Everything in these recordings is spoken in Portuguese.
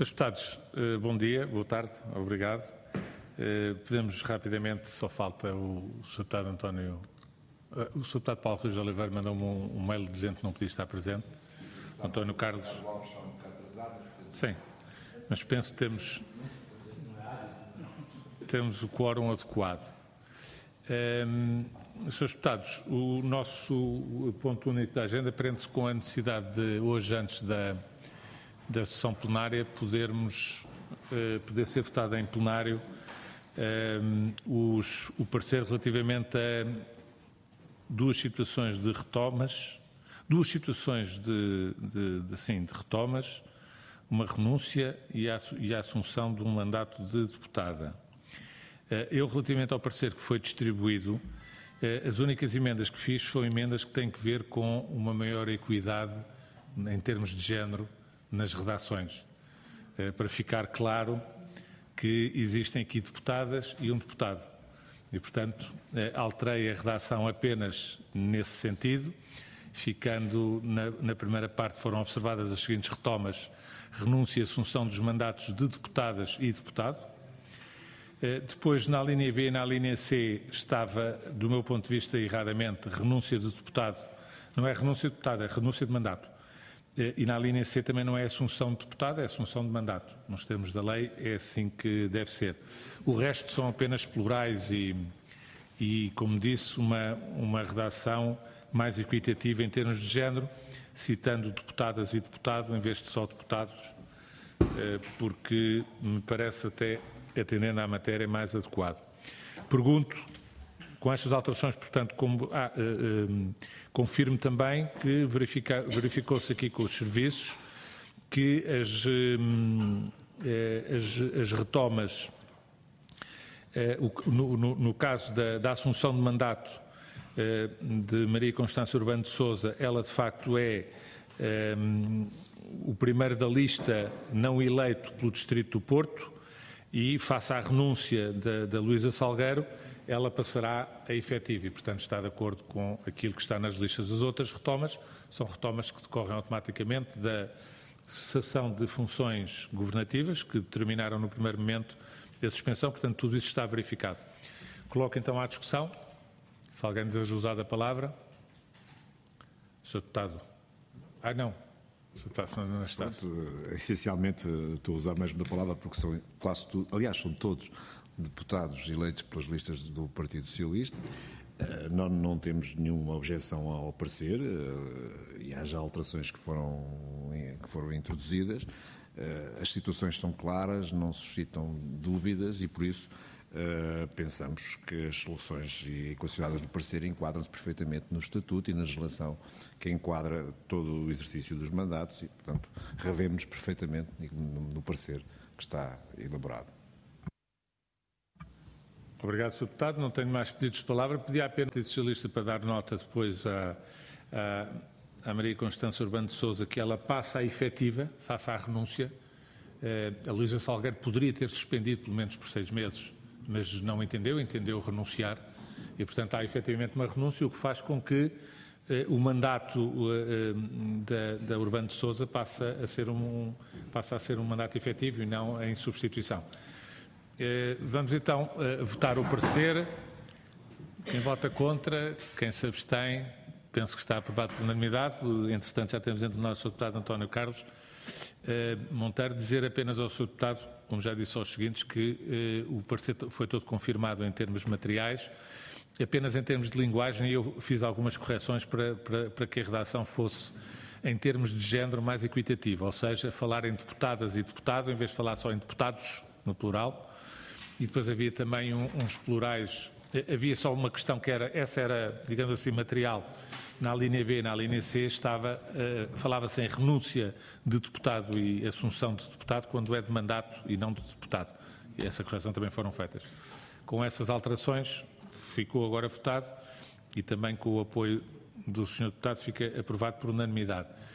Senhores Deputados, bom dia, boa tarde, obrigado. Podemos rapidamente, só falta o Sr. Deputado António... O Sr. Deputado Paulo Rui de Oliveira mandou-me um mail dizendo que não podia estar presente. António Carlos... Sim, mas penso que temos o quórum adequado. Senhores Deputados, o nosso ponto único da agenda prende-se com a necessidade de, hoje, antes da sessão plenária, poder ser votado em plenário o parecer relativamente a duas situações de retomas, retomas, uma renúncia e a assunção de um mandato de deputada. Eu, relativamente ao parecer que foi distribuído, as únicas emendas que fiz são emendas que têm que ver com uma maior equidade em termos de género nas redações, para ficar claro que existem aqui deputadas e um deputado. E, portanto, alterei a redação apenas nesse sentido, ficando na primeira parte foram observadas as seguintes retomas: renúncia e assunção dos mandatos de deputadas e deputado. Depois, na linha B e na linha C, estava, do meu ponto de vista, erradamente, renúncia de deputado. Não é renúncia de deputado, é renúncia de mandato. E na linha C também não é assunção de deputado, é assunção de mandato. Nos termos da lei é assim que deve ser. O resto são apenas plurais e como disse, uma redação mais equitativa em termos de género, citando deputadas e deputado em vez de só deputados, porque me parece até, atendendo à matéria, mais adequado. Pergunto, com estas alterações, portanto, confirmo também que verificou-se aqui com os serviços que as retomas, no caso da assunção de mandato de Maria Constância Urbano de Sousa, ela de facto é o primeiro da lista não eleito pelo Distrito do Porto e, face à renúncia da Luísa Salgueiro, ela passará a efetiva e, portanto, está de acordo com aquilo que está nas listas. As outras retomas são retomas que decorrem automaticamente da cessação de funções governativas que determinaram no primeiro momento a suspensão, portanto, tudo isso está verificado. Coloco então à discussão. Se alguém deseja usar a palavra. Sr. Deputado. Não. Sr. Deputado não está. Essencialmente estou a usar mesmo da palavra porque são quase tudo, aliás, são todos deputados eleitos pelas listas do Partido Socialista. Nós não temos nenhuma objeção ao parecer e há já alterações que foram introduzidas. As situações são claras, não suscitam dúvidas e, por isso, pensamos que as soluções consideradas no parecer enquadram-se perfeitamente no Estatuto e na legislação que enquadra todo o exercício dos mandatos e, portanto, revemos perfeitamente no parecer que está elaborado. Obrigado, Sr. Deputado. Não tenho mais pedidos de palavra. Pedi apenas ao Partido Socialista para dar nota depois à Maria Constância Urbano de Sousa que ela passa a efetiva, face à renúncia. A Luísa Salgueiro poderia ter suspendido pelo menos por 6 meses, mas não entendeu renunciar e, portanto, há efetivamente uma renúncia, o que faz com que o mandato da Urbano de Sousa passe a ser um mandato efetivo e não em substituição. Vamos então votar o parecer. Quem vota contra, quem se abstém, penso que está aprovado por unanimidade. Entretanto, já temos entre nós o Sr. Deputado António Carlos Monteiro. Dizer apenas ao Sr. Deputado, como já disse aos seguintes, que o parecer foi todo confirmado em termos materiais, apenas em termos de linguagem, e eu fiz algumas correções para que a redação fosse, em termos de género, mais equitativa, ou seja, falar em deputadas e deputado, em vez de falar só em deputados, no plural, e depois havia também uns plurais, havia só uma questão que essa era, digamos assim, material. Na linha B, na linha C, falava-se em renúncia de deputado e assunção de deputado quando é de mandato e não de deputado. E essa correção também foram feitas. Com essas alterações, ficou agora votado e também com o apoio do Sr. Deputado fica aprovado por unanimidade.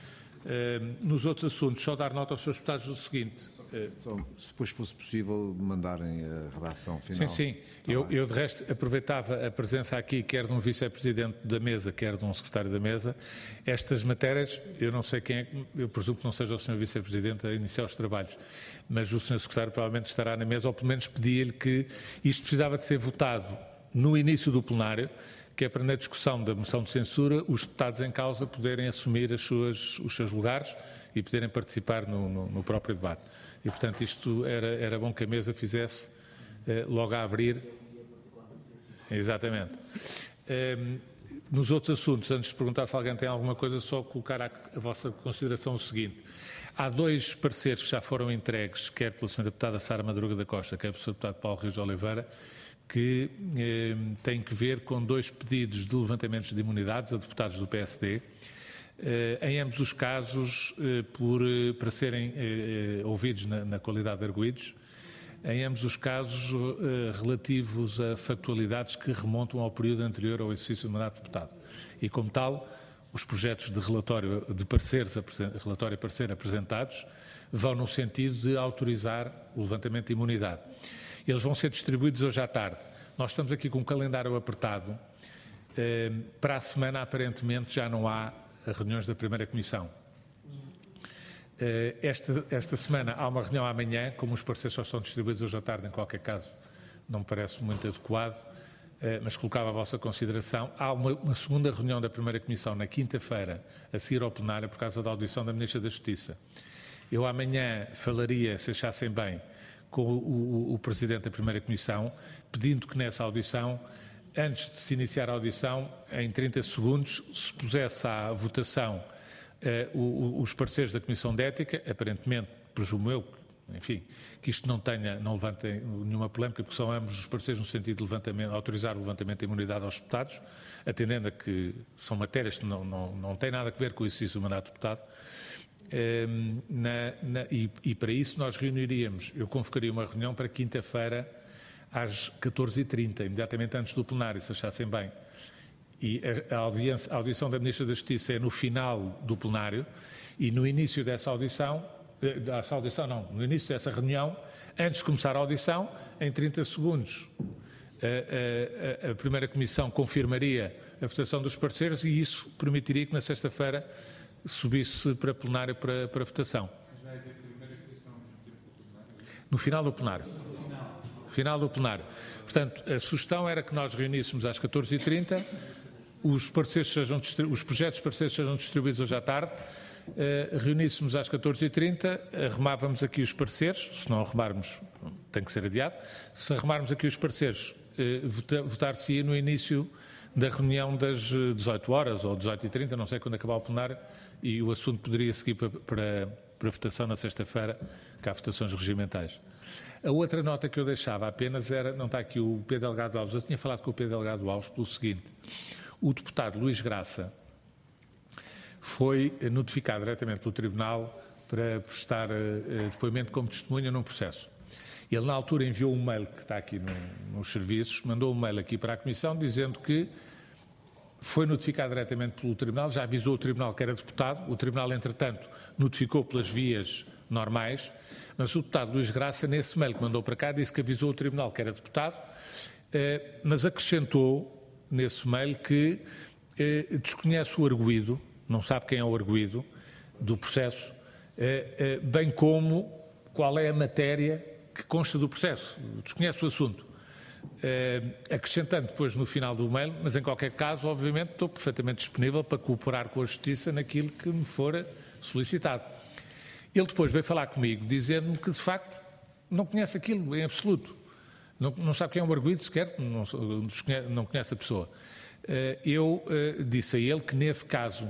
Nos outros assuntos, só dar nota aos seus deputados do seguinte. Se depois fosse possível mandarem a redação final. Sim. Eu de resto aproveitava a presença aqui, quer de um vice-presidente da mesa, quer de um secretário da mesa. Estas matérias, eu não sei quem é, eu presumo que não seja o Sr. Vice-Presidente a iniciar os trabalhos, mas o Sr. Secretário provavelmente estará na mesa, ou pelo menos pedia-lhe que isto precisava de ser votado no início do plenário, que é para, na discussão da moção de censura, os deputados em causa poderem assumir os seus lugares e poderem participar no próprio debate. E, portanto, isto era bom que a mesa fizesse logo a abrir. Exatamente. Nos outros assuntos, antes de perguntar se alguém tem alguma coisa, só colocar à vossa consideração o seguinte. Há 2 pareceres que já foram entregues, quer pela Sra. Deputada Sara Madruga da Costa, quer pelo Sr. Deputado Paulo Rios de Oliveira, que têm que ver com 2 pedidos de levantamentos de imunidades a deputados do PSD, em ambos os casos para serem ouvidos na qualidade de arguidos, em ambos os casos relativos a factualidades que remontam ao período anterior ao exercício do mandato de deputado. E, como tal, os projetos de relatório e parecer apresentados vão no sentido de autorizar o levantamento de imunidade. Eles vão ser distribuídos hoje à tarde. Nós estamos aqui com um calendário apertado. Para a semana, aparentemente, já não há reuniões da primeira comissão. Esta semana há uma reunião amanhã, como os pareceres só são distribuídos hoje à tarde, em qualquer caso, não me parece muito adequado, mas colocava a vossa consideração. Há uma segunda reunião da primeira comissão na quinta-feira, a seguir ao plenário, por causa da audição da Ministra da Justiça. Eu amanhã falaria, se achassem bem, com o Presidente da Primeira Comissão, pedindo que nessa audição, antes de se iniciar a audição, em 30 segundos, se pusesse à votação os pareceres da Comissão de Ética, aparentemente, presumo eu, enfim, que isto não levante nenhuma polémica, porque são ambos os pareceres no sentido de autorizar o levantamento de imunidade aos deputados, atendendo a que são matérias que não têm nada a ver com o exercício do mandato de deputado. E para isso nós reuniríamos, eu convocaria uma reunião para quinta-feira às 14h30, imediatamente antes do plenário, se achassem bem. E a audição da Ministra da Justiça é no final do plenário e no início dessa no início dessa reunião, antes de começar a audição, em 30 segundos, a Primeira Comissão confirmaria a votação dos pareceres e isso permitiria que na sexta-feira subisse para plenário para votação. No final do plenário. Final do plenário. Portanto, a sugestão era que nós reuníssemos às 14h30, os projetos de pareceres sejam distribuídos hoje à tarde, reuníssemos às 14h30, arrumarmos aqui os pareceres, se não arrumarmos tem que ser adiado, se arrumarmos aqui os pareceres, votar-se-ia no início da reunião das 18 horas ou 18h30, não sei quando acabar o plenário, e o assunto poderia seguir para votação na sexta-feira, que há votações regimentais. A outra nota que eu deixava apenas era, não está aqui o Pedro Delgado Alves, eu tinha falado com o Pedro Delgado Alves pelo seguinte: o deputado Luís Graça foi notificado diretamente pelo Tribunal para prestar depoimento como testemunha num processo. Ele, na altura, enviou um mail, que está aqui nos serviços, mandou um mail aqui para a Comissão dizendo que foi notificado diretamente pelo Tribunal, já avisou o Tribunal que era deputado, o Tribunal, entretanto, notificou pelas vias normais, mas o deputado Luís Graça, nesse mail que mandou para cá, disse que avisou o Tribunal que era deputado, mas acrescentou nesse mail que desconhece o arguido, não sabe quem é o arguido do processo, bem como qual é a matéria que consta do processo, desconhece o assunto. Acrescentando depois no final do mail, mas em qualquer caso, obviamente, estou perfeitamente disponível para cooperar com a Justiça naquilo que me for solicitado. Ele depois veio falar comigo, dizendo-me que, de facto, não conhece aquilo em absoluto. Não sabe quem é o arguido sequer, não conhece a pessoa. Eu disse a ele que, nesse caso,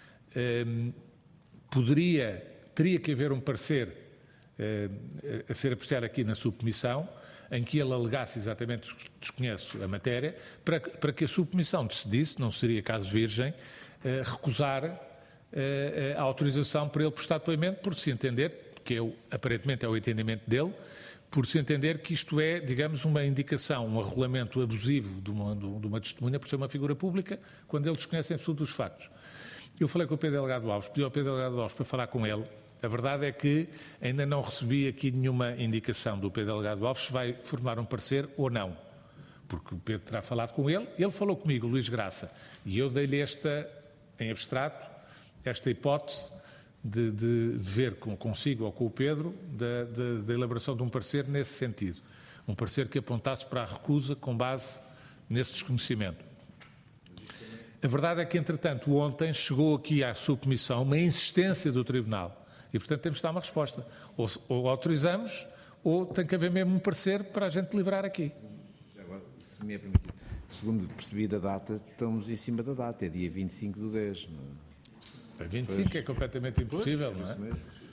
teria que haver um parecer a ser apreciado aqui na subcomissão, em que ele alegasse exatamente que desconhece a matéria, para que a subcomissão decidisse, não seria caso virgem, recusar a autorização para ele prestar depoimento, por se entender, que aparentemente é o entendimento dele, por se entender que isto é, digamos, uma indicação, um arrolamento abusivo de uma testemunha por ser uma figura pública, quando ele desconhece em absoluto os factos. Eu falei com o Pedro Delgado Alves, pedi ao Pedro Delgado Alves para falar com ele. A verdade é que ainda não recebi aqui nenhuma indicação do Pedro Delgado Alves se vai formar um parecer ou não. Porque o Pedro terá falado com ele falou comigo, Luís Graça, e eu dei-lhe em abstrato, esta hipótese de ver consigo ou com o Pedro da elaboração de um parecer nesse sentido. Um parecer que apontasse para a recusa com base nesse desconhecimento. A verdade é que, entretanto, ontem chegou aqui à subcomissão uma insistência do Tribunal e, portanto, temos de dar uma resposta. Ou autorizamos ou tem que haver mesmo um parecer para a gente deliberar aqui. Agora, se me é permitido, segundo percebi da data, estamos em cima da data, é dia 25 do 10. Não é? Para 25 é completamente impossível, não é?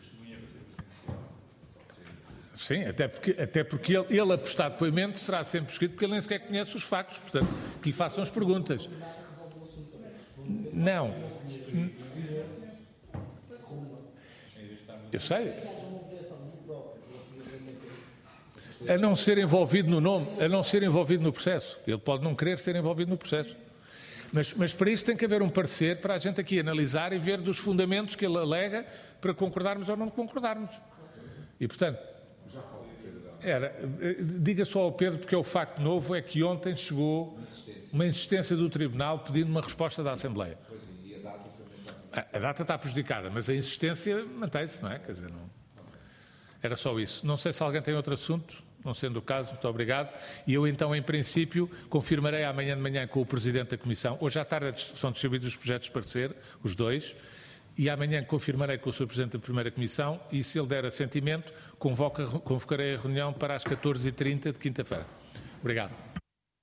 Sim, até porque ele a prestar depoimento será sempre escrito porque ele nem sequer conhece os factos, portanto, que lhe façam as perguntas. Não. Eu sei. A não ser envolvido no nome, a não ser envolvido no processo. Ele pode não querer ser envolvido no processo. Mas para isso tem que haver um parecer para a gente aqui analisar e ver dos fundamentos que ele alega para concordarmos ou não concordarmos. E, portanto, diga só ao Pedro, porque é o facto novo, é que ontem chegou uma insistência do Tribunal pedindo uma resposta da Assembleia. A data está prejudicada, mas a insistência mantém-se, não é? Quer dizer, não... Era só isso. Não sei se alguém tem outro assunto, não sendo o caso, muito obrigado. E eu então, em princípio, confirmarei amanhã de manhã com o Presidente da Comissão. Hoje à tarde são distribuídos os projetos de parecer, os dois, e amanhã confirmarei com o Sr. Presidente da Primeira Comissão e, se ele der assentimento, convocarei a reunião para as 14h30 de quinta-feira. Obrigado.